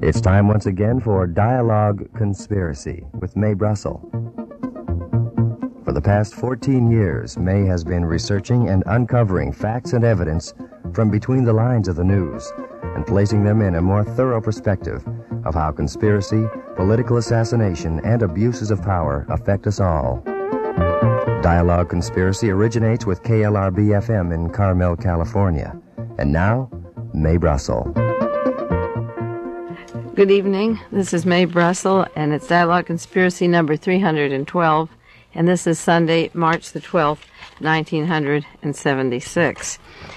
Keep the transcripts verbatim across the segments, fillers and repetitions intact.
It's time once again for Dialogue Conspiracy with Mae Brussell. For the past fourteen years, Mae has been researching and uncovering facts and evidence from between the lines of the news and placing them in a more thorough perspective of how conspiracy, political assassination, and abuses of power affect us all. Dialogue Conspiracy originates with K L R B F M in Carmel, California. And now, Mae Brussell. Good evening. This is Mae Brussell, and it's Dialogue Conspiracy number three hundred twelve, and this is Sunday, March the twelfth, nineteen seventy-six.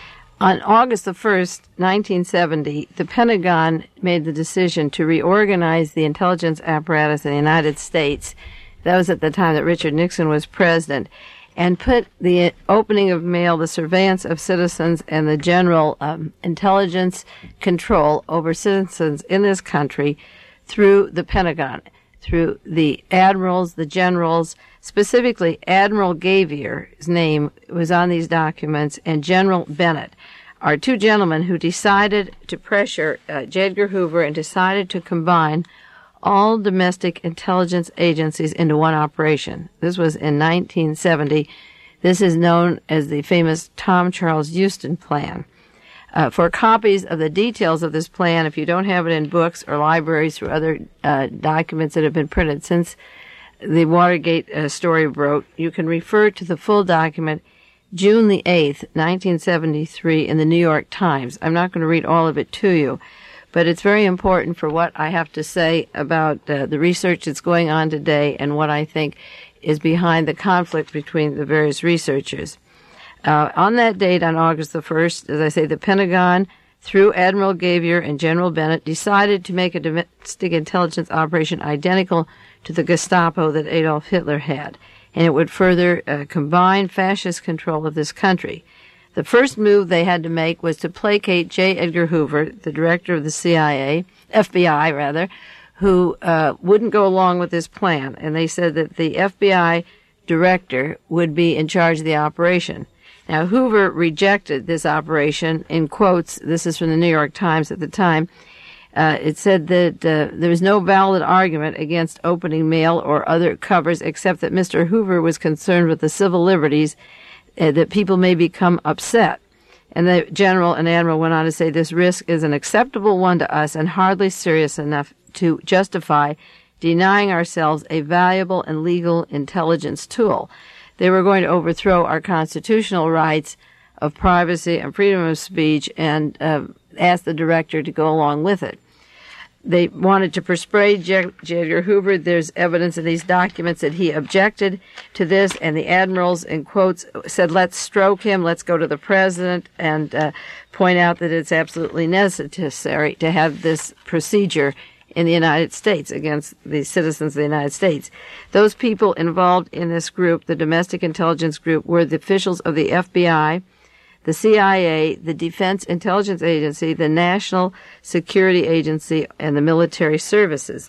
On August the first, nineteen seventy, the Pentagon made the decision to reorganize the intelligence apparatus in the United States. That was at the time that Richard Nixon was president, and put the opening of mail, the surveillance of citizens, and the general um, intelligence control over citizens in this country through the Pentagon, through the admirals, the generals, specifically Admiral Gavier's name was on these documents, and General Bennett are two gentlemen who decided to pressure uh, J. Edgar Hoover and decided to combine all domestic intelligence agencies into one operation. This was in nineteen seventy. This is known as the famous Tom Charles Houston Plan. Uh, for copies of the details of this plan, if you don't have it in books or libraries or other uh, documents that have been printed since the Watergate uh, story broke, you can refer to the full document, June the eighth, nineteen seventy-three, in the New York Times. I'm not going to read all of it to you, but it's very important for what I have to say about uh, the research that's going on today and what I think is behind the conflict between the various researchers. Uh, on that date, on August the first, as I say, the Pentagon, through Admiral Gavier and General Bennett, decided to make a domestic intelligence operation identical to the Gestapo that Adolf Hitler had, and it would further uh, combine fascist control of this country. The first move they had to make was to placate J. Edgar Hoover, the director of the C I A, F B I rather, who uh, wouldn't go along with this plan. And they said that the F B I director would be in charge of the operation. Now, Hoover rejected this operation. In quotes, this is from the New York Times at the time. Uh, it said that uh, there was no valid argument against opening mail or other covers except that Mister Hoover was concerned with the civil liberties, Uh, that people may become upset. And the general and admiral went on to say this risk is an acceptable one to us and hardly serious enough to justify denying ourselves a valuable and legal intelligence tool. They were going to overthrow our constitutional rights of privacy and freedom of speech and uh, ask the director to go along with it. They wanted to persuade J. Edgar Hoover. There's evidence in these documents that he objected to this, and the admirals, in quotes, said, let's stroke him, let's go to the president and uh, point out that it's absolutely necessary to have this procedure in the United States against the citizens of the United States. Those people involved in this group, the domestic intelligence group, were the officials of the F B I, the C I A, the Defense Intelligence Agency, the National Security Agency, and the military services.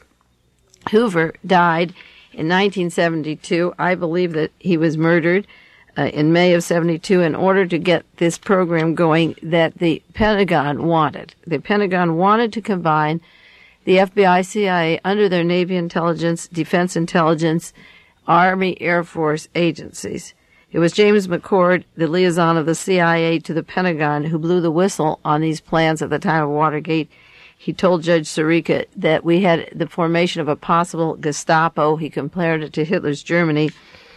Hoover died in nineteen seventy-two. I believe that he was murdered uh, in May of seventy-two in order to get this program going that the Pentagon wanted. The Pentagon wanted to combine the F B I, C I A under their Navy intelligence, Defense intelligence, Army, Air Force agencies. It was James McCord, the liaison of the C I A to the Pentagon, who blew the whistle on these plans at the time of Watergate. He told Judge Sirica that we had the formation of a possible Gestapo. He compared it to Hitler's Germany.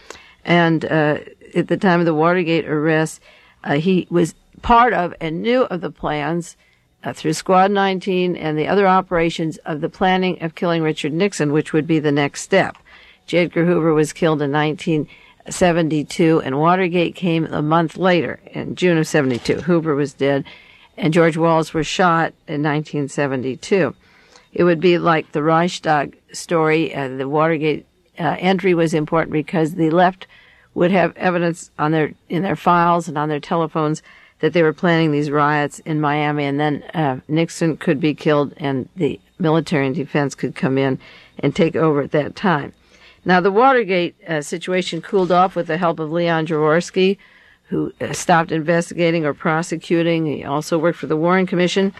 And uh, at the time of the Watergate arrest, uh, he was part of and knew of the plans uh, through Squad nineteen and the other operations of the planning of killing Richard Nixon, which would be the next step. J. Edgar Hoover was killed in nineteen seventy-two, and Watergate came a month later, in June of seventy-two. Hoover was dead, and George Wallace was shot in nineteen seventy-two. It would be like the Reichstag story. Uh, the Watergate uh, entry was important because the left would have evidence on their in their files and on their telephones that they were planning these riots in Miami, and then uh, Nixon could be killed, and the military and defense could come in and take over at that time. Now, the Watergate uh, situation cooled off with the help of Leon Jaworski, who uh, stopped investigating or prosecuting. He also worked for the Warren Commission.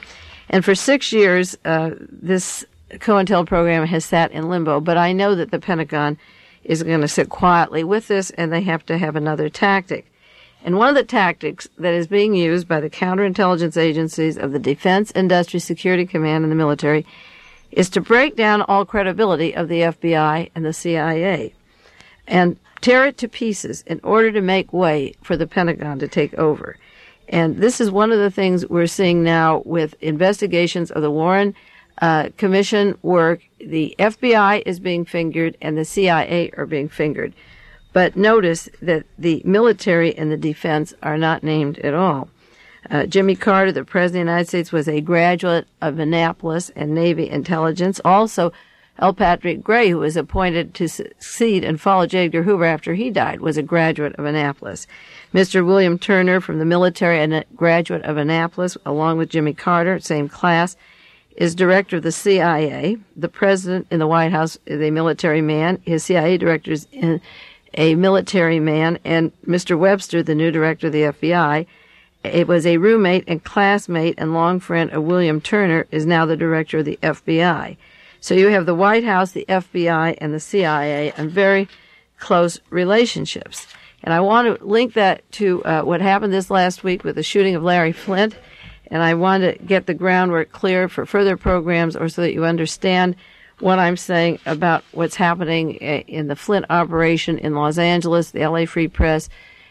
And for six years, uh, this COINTEL program has sat in limbo, but I know that the Pentagon is going to sit quietly with this, and they have to have another tactic. And one of the tactics that is being used by the counterintelligence agencies of the Defense Industry Security Command and the military is to break down all credibility of the F B I and the C I A and tear it to pieces in order to make way for the Pentagon to take over. And this is one of the things we're seeing now with investigations of the Warren uh, Commission work. The F B I is being fingered and the C I A are being fingered. But notice that the military and the defense are not named at all. Uh, Jimmy Carter, the President of the United States, was a graduate of Annapolis and Navy intelligence. Also, L. Patrick Gray, who was appointed to succeed and follow J. Edgar Hoover after he died, was a graduate of Annapolis. Mister William Turner, from the military and a graduate of Annapolis, along with Jimmy Carter, same class, is director of the C I A. The president in the White House is a military man. His C I A director is in a military man, and Mister Webster, the new director of the F B I, it was a roommate and classmate and long friend of William Turner, is now the director of the F B I. So you have the White House, the F B I, and the C I A in very close relationships. And I want to link that to uh, what happened this last week with the shooting of Larry Flynt, and I want to get the groundwork clear for further programs, or so that you understand what I'm saying about what's happening in the Flint operation in Los Angeles, the L A Free Press,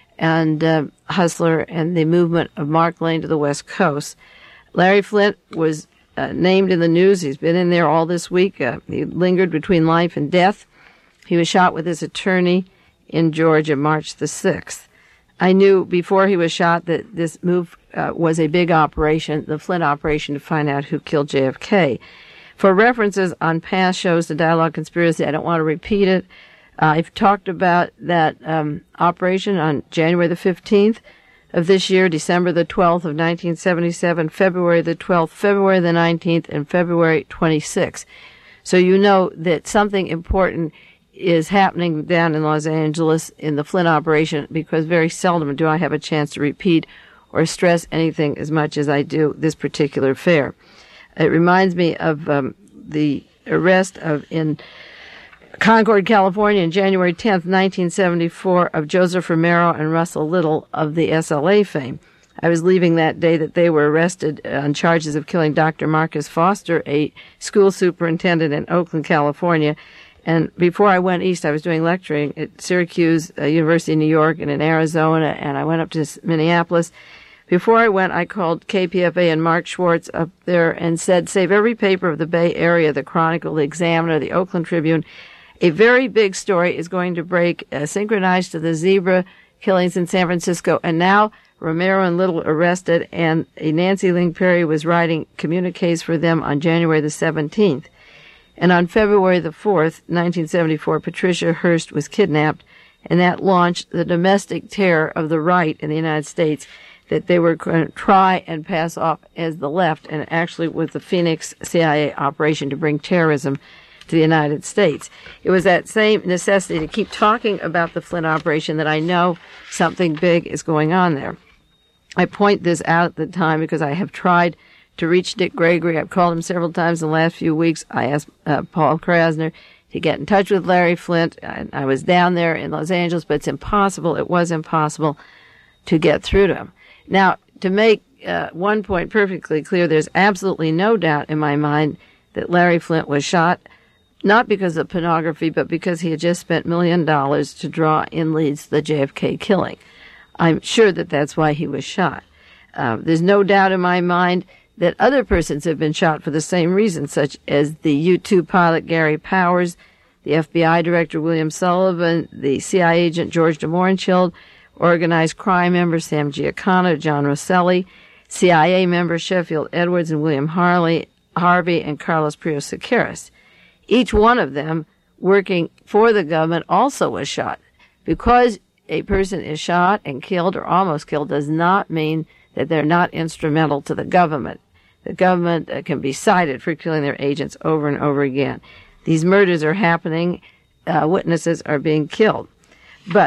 and uh, Hustler, and the movement of Mark Lane to the West Coast. Larry Flynt was uh, named in the news. He's been in there all this week. Uh, he lingered between life and death. He was shot with his attorney in Georgia March the sixth. I knew before he was shot that this move uh, was a big operation, the Flint operation, to find out who killed J F K. For references on past shows, the Dialogue Conspiracy, I don't want to repeat it. Uh, I've talked about that um, operation on January the fifteenth of this year, December the twelfth of nineteen seventy-seven, February the twelfth, February the nineteenth, and February twenty-sixth. So you know that something important is happening down in Los Angeles in the Flint operation, because very seldom do I have a chance to repeat or stress anything as much as I do this particular affair. It reminds me of um, the arrest of in Concord, California, on January tenth, nineteen seventy-four, of Joseph Romero and Russell Little of the S L A fame. I was leaving that day that they were arrested on charges of killing Doctor Marcus Foster, a school superintendent in Oakland, California. And before I went east, I was doing lecturing at Syracuse uh, University in New York and in Arizona, and I went up to Minneapolis. Before I went, I called K P F A and Mark Schwartz up there and said, save every paper of the Bay Area, the Chronicle, the Examiner, the Oakland Tribune. A very big story is going to break, uh, synchronized to the zebra killings in San Francisco. And now Romero and Little arrested, and a Nancy Ling Perry was writing communiques for them on January the seventeenth. And on February the fourth, nineteen seventy-four, Patricia Hearst was kidnapped, and that launched the domestic terror of the right in the United States, that they were going to try and pass off as the left, and actually with the Phoenix C I A operation to bring terrorism to the United States. It was that same necessity to keep talking about the Flint operation that I know something big is going on there. I point this out at the time because I have tried to reach Dick Gregory. I've called him several times in the last few weeks. I asked uh, Paul Krasner to get in touch with Larry Flynt. I, I was down there in Los Angeles, but it's impossible. It was impossible to get through to him. Now, to make uh, one point perfectly clear, there's absolutely no doubt in my mind that Larry Flynt was shot, not because of pornography, but because he had just spent a million dollars to draw in leads to the J F K killing. I'm sure that that's why he was shot. Uh, there's no doubt in my mind that other persons have been shot for the same reason, such as the U two pilot Gary Powers, the F B I director William Sullivan, the C I A agent George DeMorenchild, organized crime member Sam Giancana, John Rosselli, C I A member Sheffield Edwards and William Harley, Harvey, and Carlos Prios Sequeiros. Each one of them working for the government also was shot. Because a person is shot and killed or almost killed does not mean that they're not instrumental to the government. The government uh, can be cited for killing their agents over and over again. These murders are happening. Uh, witnesses are being killed. But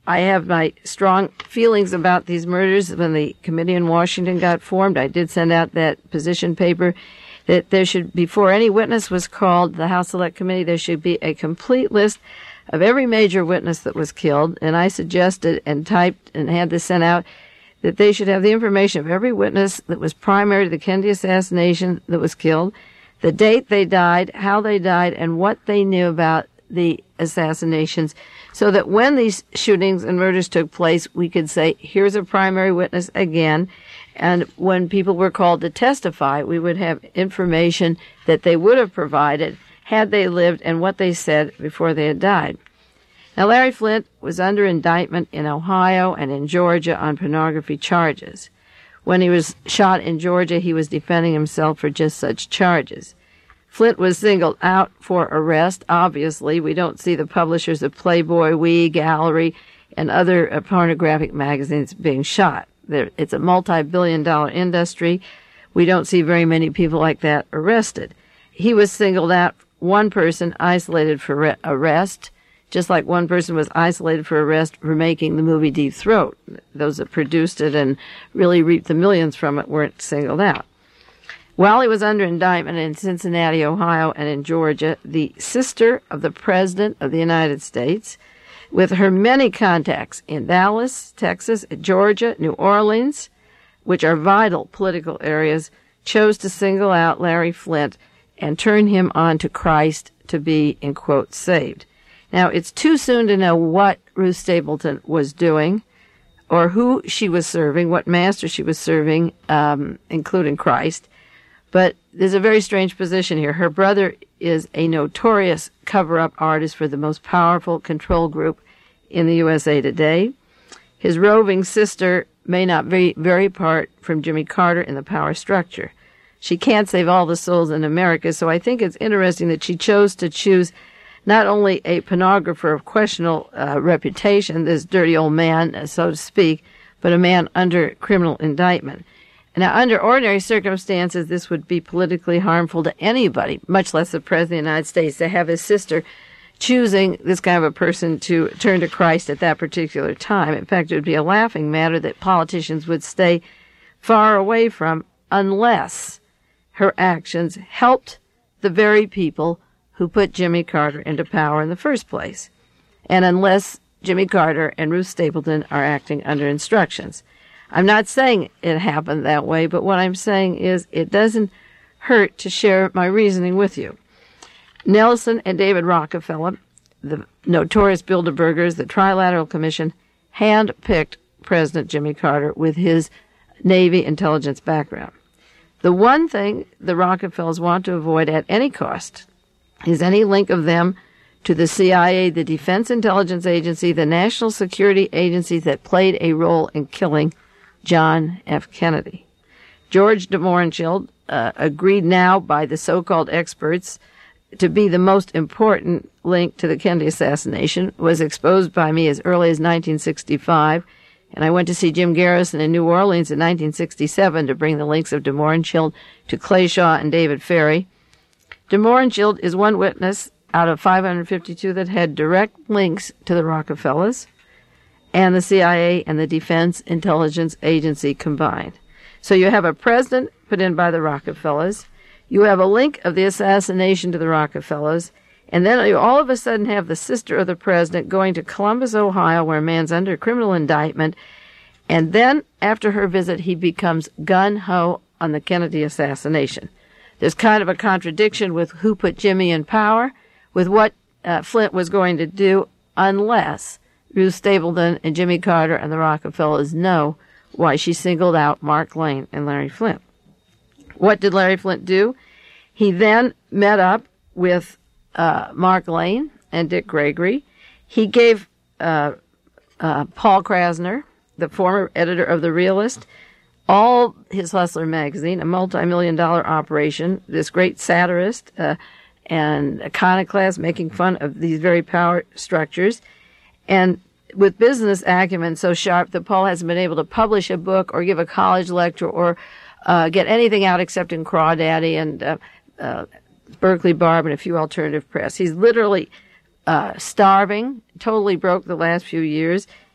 I have my strong feelings about these murders. When the committee in Washington got formed, I did send out that position paper that there should, before any witness was called, the House Select Committee, there should be a complete list of every major witness that was killed. And I suggested and typed and had this sent out that they should have the information of every witness that was primary to the Kennedy assassination that was killed, the date they died, how they died, and what they knew about the assassinations, so that when these shootings and murders took place, we could say, here's a primary witness again. And when people were called to testify, we would have information that they would have provided had they lived and what they said before they had died. Now, Larry Flynt was under indictment in Ohio and in Georgia on pornography charges. When he was shot in Georgia, he was defending himself for just such charges. Flynt was singled out for arrest. Obviously, we don't see the publishers of Playboy, We, Gallery, and other uh, pornographic magazines being shot. There, it's a multi-billion dollar industry. We don't see very many people like that arrested. He was singled out, one person isolated for re- arrest, just like one person was isolated for arrest for making the movie Deep Throat. Those that produced it and really reaped the millions from it weren't singled out. While he was under indictment in Cincinnati, Ohio, and in Georgia, the sister of the President of the United States, with her many contacts in Dallas, Texas, Georgia, New Orleans, which are vital political areas, chose to single out Larry Flynt and turn him on to Christ to be, in quotes, saved. Now, it's too soon to know what Ruth Stapleton was doing or who she was serving, what master she was serving, um, including Christ. But there's a very strange position here. Her brother is a notorious cover-up artist for the most powerful control group in the U S A today. His roving sister may not be very apart from Jimmy Carter in the power structure. She can't save all the souls in America, so I think it's interesting that she chose to choose not only a pornographer of questionable uh, reputation, this dirty old man, so to speak, but a man under criminal indictment. Now, under ordinary circumstances, this would be politically harmful to anybody, much less the President of the United States, to have his sister choosing this kind of a person to turn to Christ at that particular time. In fact, it would be a laughing matter that politicians would stay far away from unless her actions helped the very people who put Jimmy Carter into power in the first place, and unless Jimmy Carter and Ruth Stapleton are acting under instructions. I'm not saying it happened that way, but what I'm saying is it doesn't hurt to share my reasoning with you. Nelson and David Rockefeller, the notorious Bilderbergers, the Trilateral Commission, hand-picked President Jimmy Carter with his Navy intelligence background. The one thing the Rockefellers want to avoid at any cost is any link of them to the C I A, the Defense Intelligence Agency, the national security agencies that played a role in killing John F. Kennedy. George de Mohrenschildt, uh, agreed now by the so-called experts to be the most important link to the Kennedy assassination, was exposed by me as early as nineteen sixty-five, and I went to see Jim Garrison in New Orleans in nineteen sixty-seven to bring the links of de Mohrenschildt to Clay Shaw and David Ferry. De Mohrenschildt is one witness out of five hundred fifty-two that had direct links to the Rockefellers and the C I A and the Defense Intelligence Agency combined. So you have a president put in by the Rockefellers, you have a link of the assassination to the Rockefellers, and then you all of a sudden have the sister of the president going to Columbus, Ohio, where a man's under criminal indictment, and then after her visit he becomes gun-ho on the Kennedy assassination. There's kind of a contradiction with who put Jimmy in power, with what uh, Flynt was going to do, unless Ruth Stapleton and Jimmy Carter and the Rockefellers know why she singled out Mark Lane and Larry Flynt. What did Larry Flynt do? He then met up with uh, Mark Lane and Dick Gregory. He gave uh, uh, Paul Krasner, the former editor of The Realist, all his Hustler magazine, a multi-million dollar operation, this great satirist uh, and iconoclast making fun of these very power structures. And with business acumen so sharp that Paul hasn't been able to publish a book or give a college lecture or uh, get anything out except in Crawdaddy and uh, uh, Berkeley Barb and a few alternative press. He's literally uh, starving, totally broke the last few years.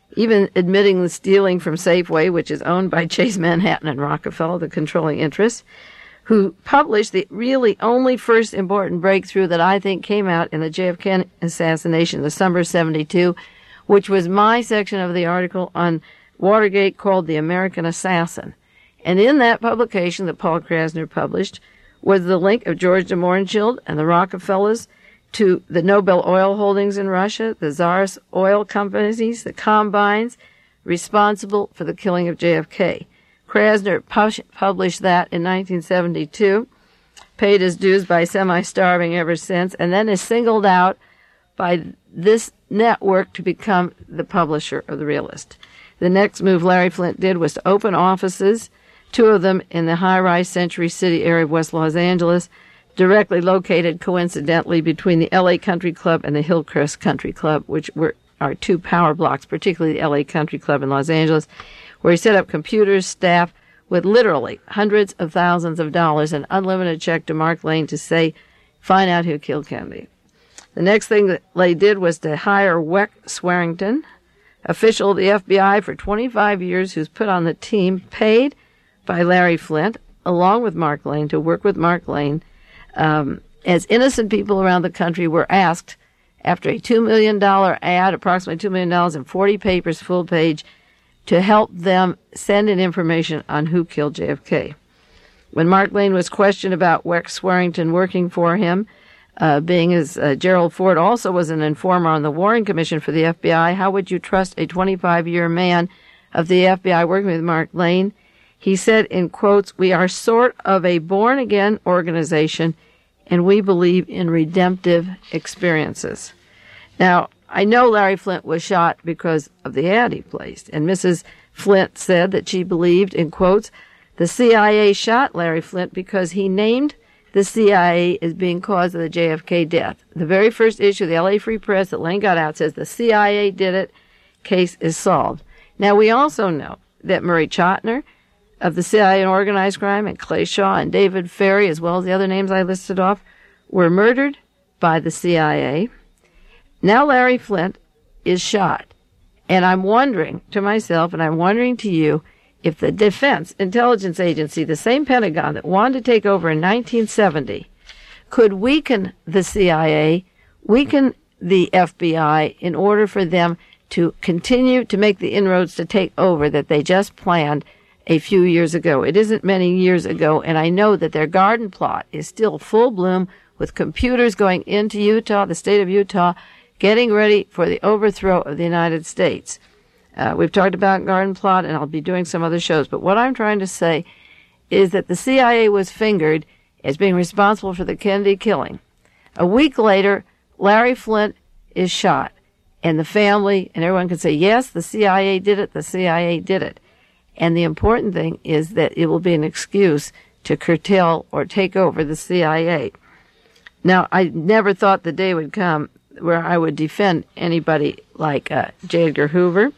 even admitting the stealing from Safeway, which is owned by Chase Manhattan and Rockefeller, the controlling interests, who published the really only first important breakthrough that I think came out in the J F K assassination, the summer of seventy-two, which was my section of the article on Watergate called The American Assassin. And in that publication that Paul Krasner published was the link of George de Mohrenschildt and the Rockefellers to the Nobel Oil holdings in Russia, the Tsarist oil companies, the combines responsible for the killing of J F K. Krasner pu- published that in nineteen seventy-two, paid his dues by semi-starving ever since, and then is singled out by this network to become the publisher of The Realist. The next move Larry Flynt did was to open offices, two of them in the high-rise Century City area of West Los Angeles, directly located coincidentally between the L A Country Club and the Hillcrest Country Club, which were our two power blocks, particularly the L A Country Club in Los Angeles, where he set up computers, staff, with literally hundreds of thousands of dollars, an unlimited check to Mark Lane to say, find out who killed Kennedy. The next thing that Lay did was to hire Weck Swearington, official of the F B I for twenty-five years, who's put on the team, paid by Larry Flynt, along with Mark Lane, to work with Mark Lane, um, as innocent people around the country were asked, after a two million dollars ad, approximately two million dollars in forty papers, full page, to help them send in information on who killed J F K. When Mark Lane was questioned about Weck Swearington working for him, uh, being as uh, Gerald Ford also was an informer on the Warren Commission for the F B I, how would you trust a twenty-five-year man of the F B I working with Mark Lane? He said, in quotes, "We are sort of a born-again organization, and we believe in redemptive experiences." Now, I know Larry Flynt was shot because of the ad he placed, and Missus Flynt said that she believed, in quotes, the C I A shot Larry Flynt because he named the C I A as being cause of the J F K death. The very first issue of the L A Free Press that Lane got out says the C I A did it, case is solved. Now, we also know that Murray Chotiner of the C I A and organized crime, and Clay Shaw and David Ferry, as well as the other names I listed off, were murdered by the C I A. Now Larry Flynt is shot. And I'm wondering to myself, and I'm wondering to you, if the Defense Intelligence Agency, the same Pentagon that wanted to take over in nineteen seventy, could weaken the C I A, weaken the F B I in order for them to continue to make the inroads to take over that they just planned a few years ago. It isn't many years ago, and I know that their garden plot is still full bloom with computers going into Utah, the state of Utah, getting ready for the overthrow of the United States. Uh, we've talked about garden plot, and I'll be doing some other shows, but what I'm trying to say is that the C I A was fingered as being responsible for the Kennedy killing. A week later, Larry Flynt is shot, and the family and everyone can say, yes, the C I A did it, the C I A did it. And the important thing is that it will be an excuse to curtail or take over the C I A. Now, I never thought the day would come where I would defend anybody like uh, J. Edgar Hoover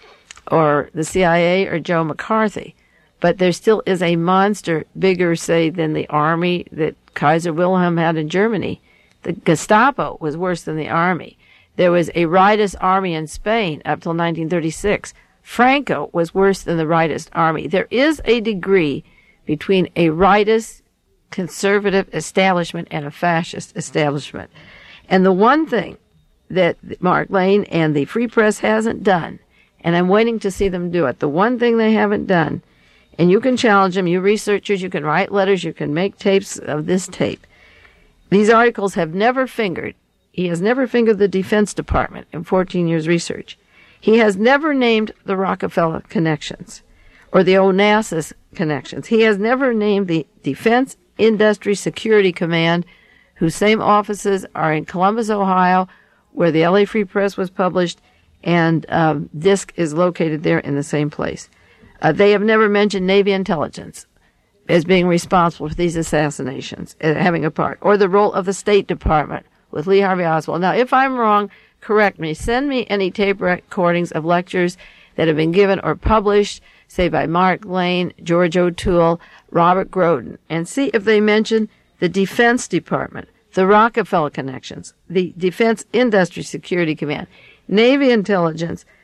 or the C I A or Joe McCarthy. But there still is a monster bigger, say, than the army that Kaiser Wilhelm had in Germany. The Gestapo was worse than the army. There was a rightist army in Spain up till nineteen thirty-six. Franco was worse than the rightist army. There is a degree between a rightist conservative establishment and a fascist establishment. And the one thing that Mark Lane and the Free Press hasn't done, and I'm waiting to see them do it, the one thing they haven't done, and you can challenge them, you researchers, you can write letters, you can make tapes of this tape. These articles have never fingered, he has never fingered the Defense Department in fourteen years research. He has never named the Rockefeller connections or the Onassis connections. He has never named the Defense Industry Security Command, whose same offices are in Columbus, Ohio, where the L A Free Press was published, and um, DISC is located there in the same place. Uh, they have never mentioned Navy intelligence as being responsible for these assassinations, uh, having a part, or the role of the State Department with Lee Harvey Oswald. Now, if I'm wrong, correct me. Send me any tape recordings of lectures that have been given or published, say by Mark Lane, George O'Toole, Robert Groden, and see if they mention the Defense Department, the Rockefeller connections, the Defense Industry Security Command, Navy intelligence,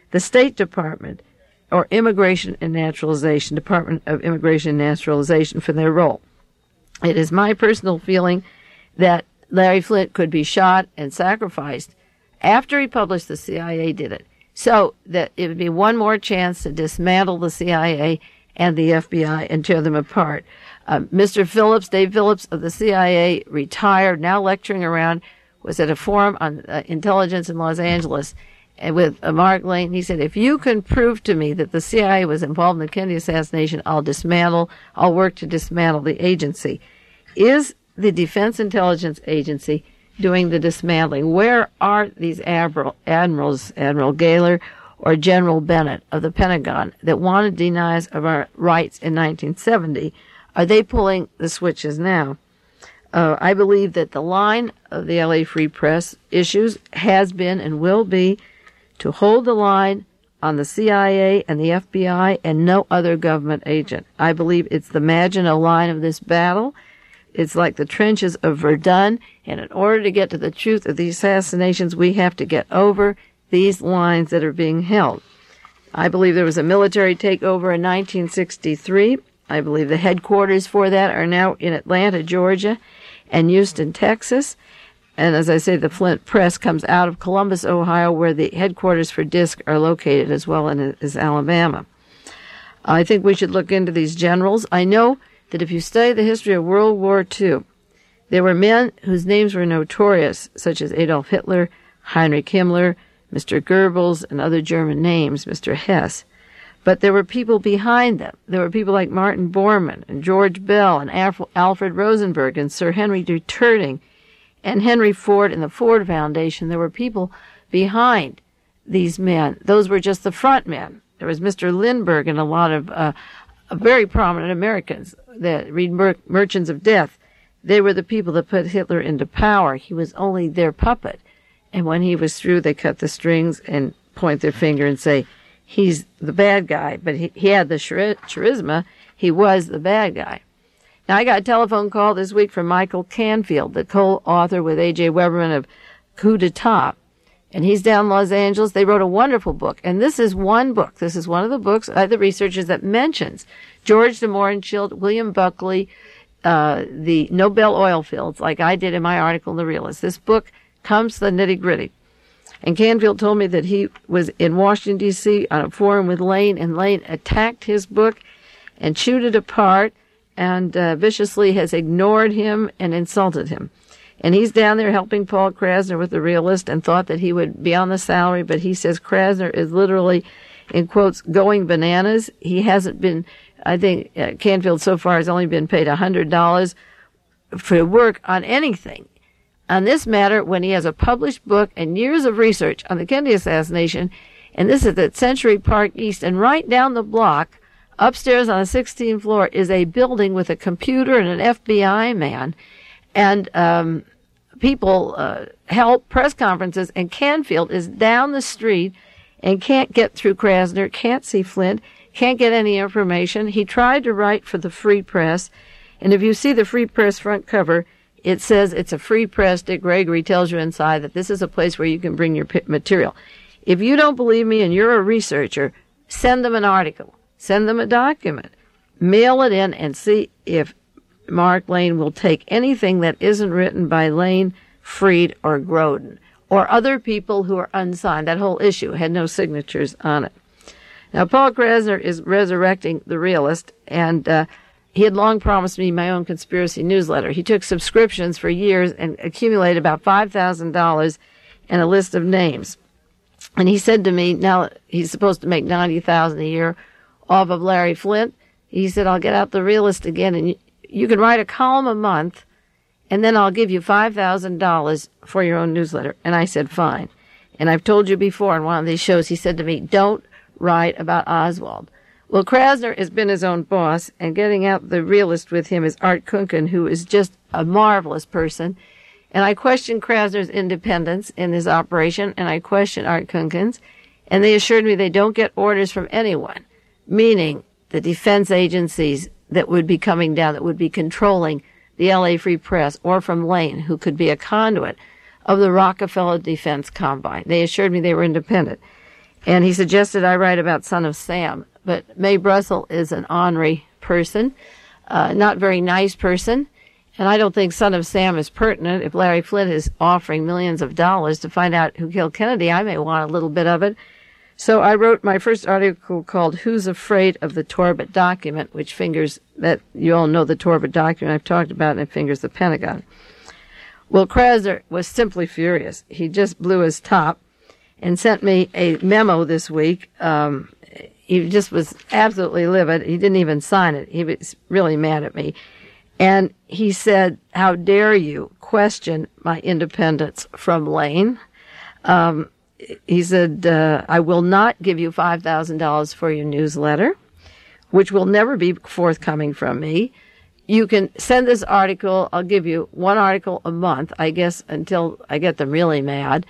the State Department or Immigration and Naturalization, Department of Immigration and Naturalization for their role. It is my personal feeling that Larry Flynt could be shot and sacrificed after he published the C I A did it, so that it would be one more chance to dismantle the C I A and the F B I and tear them apart. Uh, Mister Phillips, Dave Phillips of the C I A, retired, now lecturing around, was at a forum on uh, intelligence in Los Angeles and with uh, Mark Lane. He said, if you can prove to me that the C I A was involved in the Kennedy assassination, I'll dismantle, I'll work to dismantle the agency. Is the Defense Intelligence Agency doing the dismantling? Where are these admiral, admirals, Admiral Gaylor or General Bennett of the Pentagon that wanted to deny us of our rights in nineteen seventy? Are they pulling the switches now? Uh, I believe that the line of the L A Free Press issues has been and will be to hold the line on the C I A and the F B I and no other government agent. I believe it's the Maginot Line of this battle. It's like the trenches of Verdun, and in order to get to the truth of these assassinations, we have to get over these lines that are being held. I believe there was a military takeover in nineteen sixty-three. I believe the headquarters for that are now in Atlanta, Georgia, and Houston, Texas. And as I say, the Flynt Press comes out of Columbus, Ohio, where the headquarters for DISC are located as well, and is Alabama. I think we should look into these generals. I know that if you study the history of World War Two, there were men whose names were notorious, such as Adolf Hitler, Heinrich Himmler, Mister Goebbels, and other German names, Mister Hess. But there were people behind them. There were people like Martin Bormann and George Bell and Alfred Rosenberg and Sir Henry Duterding and Henry Ford and the Ford Foundation. There were people behind these men. Those were just the front men. There was Mister Lindbergh and a lot of uh, very prominent Americans that read Mer- Merchants of Death. They were the people that put Hitler into power. He was only their puppet. And when he was through, they cut the strings and point their finger and say, he's the bad guy. But he, he had the char- charisma. He was the bad guy. Now, I got a telephone call this week from Michael Canfield, the co-author with A J Weberman of Coup d'Etat. And he's down in Los Angeles. They wrote a wonderful book. And this is one book. This is one of the books by the researchers that mentions George de Mohrenschildt, William Buckley, uh, the Nobel oil fields, like I did in my article in The Realist. This book comes to the nitty-gritty. And Canfield told me that he was in Washington, D C on a forum with Lane, and Lane attacked his book and chewed it apart and uh, viciously has ignored him and insulted him. And he's down there helping Paul Krasner with The Realist and thought that he would be on the salary, but he says Krasner is literally, in quotes, going bananas. He hasn't been, I think uh, Canfield so far has only been paid one hundred dollars for work on anything on this matter when he has a published book and years of research on the Kennedy assassination. And this is at Century Park East, and right down the block, upstairs on the sixteenth floor, is a building with a computer and an F B I man. And um, people uh, held press conferences, and Canfield is down the street and can't get through Krasner, can't see Flynt, can't get any information. He tried to write for the Free Press, and if you see the Free Press front cover, it says it's a free press. Dick Gregory tells you inside that this is a place where you can bring your material. If you don't believe me and you're a researcher, send them an article, send them a document, mail it in, and see if Mark Lane will take anything that isn't written by Lane, Freed, or Grodin, or other people who are unsigned. That whole issue had no signatures on it. Now, Paul Krasner is resurrecting The Realist, and uh, he had long promised me my own conspiracy newsletter. He took subscriptions for years and accumulated about five thousand dollars and a list of names. And he said to me, now he's supposed to make ninety thousand dollars a year off of Larry Flynt. He said, I'll get out The Realist again, and you, you can write a column a month, and then I'll give you five thousand dollars for your own newsletter. And I said, fine. And I've told you before in one of these shows, he said to me, don't write about Oswald. Well, Krasner has been his own boss, and getting out The Realist with him is Art Kunkin, who is just a marvelous person. And I questioned Krasner's independence in this operation, and I questioned Art Kunkin's, and they assured me they don't get orders from anyone, meaning the defense agencies that would be coming down, that would be controlling the L A Free Press, or from Lane, who could be a conduit of the Rockefeller Defense Combine. They assured me they were independent. And he suggested I write about Son of Sam. But Mae Brussell is an ornery person, uh, not very nice person. And I don't think Son of Sam is pertinent. If Larry Flynt is offering millions of dollars to find out who killed Kennedy, I may want a little bit of it. So I wrote my first article called Who's Afraid of the Torbett Document, which fingers that you all know the Torbett Document I've talked about, and it fingers the Pentagon. Well, Krasner was simply furious. He just blew his top and sent me a memo this week. Um, he just was absolutely livid. He didn't even sign it. He was really mad at me. And he said, how dare you question my independence from Lane? Um, he said, uh, I will not give you five thousand dollars for your newsletter, which will never be forthcoming from me. You can send this article. I'll give you one article a month, I guess, until I get them really mad.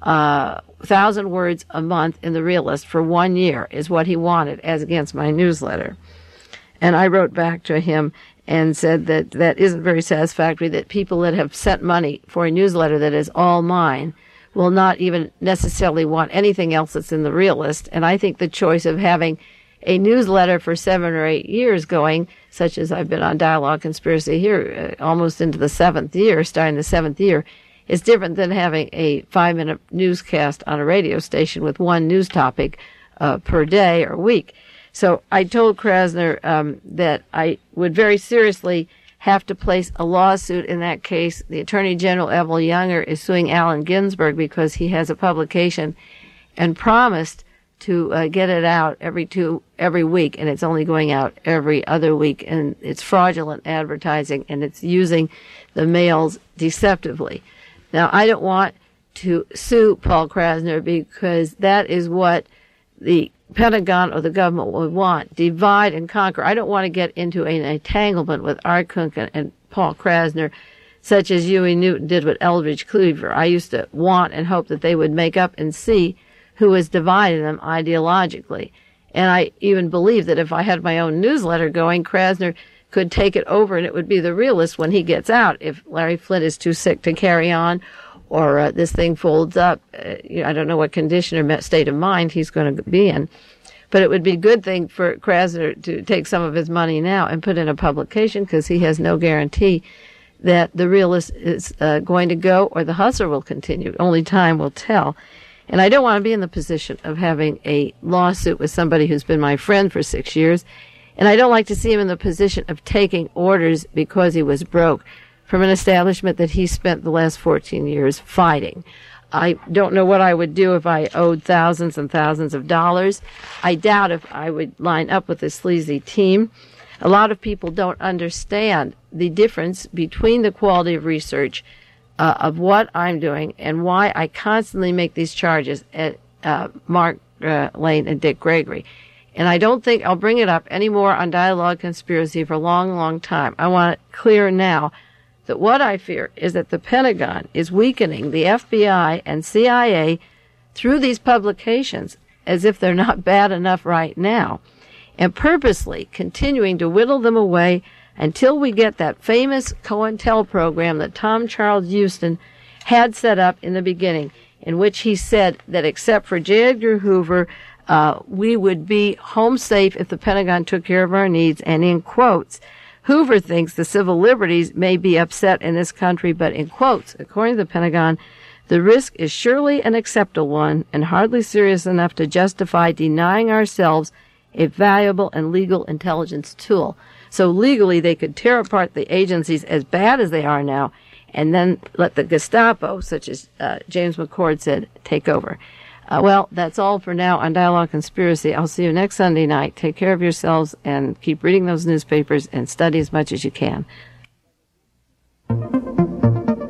Uh, thousand words a month in the Realist for one year is what he wanted as against my newsletter. And I wrote back to him and said that that isn't very satisfactory, that people that have sent money for a newsletter that is all mine will not even necessarily want anything else that's in the Realist. And I think the choice of having a newsletter for seven or eight years going, such as I've been on Dialogue Conspiracy here, uh, almost into the seventh year, starting the seventh year, is different than having a five-minute newscast on a radio station with one news topic uh, per day or week. So I told Krasner um, that I would very seriously have to place a lawsuit in that case. The Attorney General, Evel Younger, is suing Allen Ginsberg because he has a publication and promised to uh, get it out every two every week, and it's only going out every other week, and it's fraudulent advertising, and it's using the mails deceptively. Now, I don't want to sue Paul Krasner because that is what the Pentagon or the government would want. Divide and conquer. I don't want to get into an entanglement with Art Kunkel and Paul Krasner, such as Huey Newton did with Eldridge Cleaver. I used to want and hope that they would make up and see who was dividing them ideologically. And I even believe that if I had my own newsletter going, Krasner could take it over and it would be the Realist when he gets out. If Larry Flynt is too sick to carry on, or uh, this thing folds up, uh, you know, I don't know what condition or state of mind he's going to be in. But it would be a good thing for Krasner to take some of his money now and put in a publication, because he has no guarantee that the Realist is uh, going to go or the Hustler will continue. Only time will tell. And I don't want to be in the position of having a lawsuit with somebody who's been my friend for six years. And I don't like to see him in the position of taking orders because he was broke from an establishment that he spent the last fourteen years fighting. I don't know what I would do if I owed thousands and thousands of dollars. I doubt if I would line up with a sleazy team. A lot of people don't understand the difference between the quality of research uh, of what I'm doing and why I constantly make these charges at uh, Mark uh, Lane and Dick Gregory. And I don't think I'll bring it up anymore on Dialogue Conspiracy for a long, long time. I want it clear now that what I fear is that the Pentagon is weakening the F B I and C I A through these publications as if they're not bad enough right now, and purposely continuing to whittle them away until we get that famous COINTEL program that Tom Charles Houston had set up in the beginning, in which he said that except for J. Edgar Hoover, uh, we would be home safe if the Pentagon took care of our needs, and in quotes, Hoover thinks the civil liberties may be upset in this country, but in quotes, according to the Pentagon, the risk is surely an acceptable one and hardly serious enough to justify denying ourselves a valuable and legal intelligence tool. So legally, they could tear apart the agencies as bad as they are now and then let the Gestapo, such as uh, James McCord said, take over. Uh, well, that's all for now on Dialogue Conspiracy. I'll see you next Sunday night. Take care of yourselves and keep reading those newspapers and study as much as you can.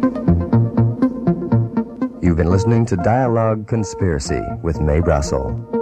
You've been listening to Dialogue Conspiracy with Mae Brussell.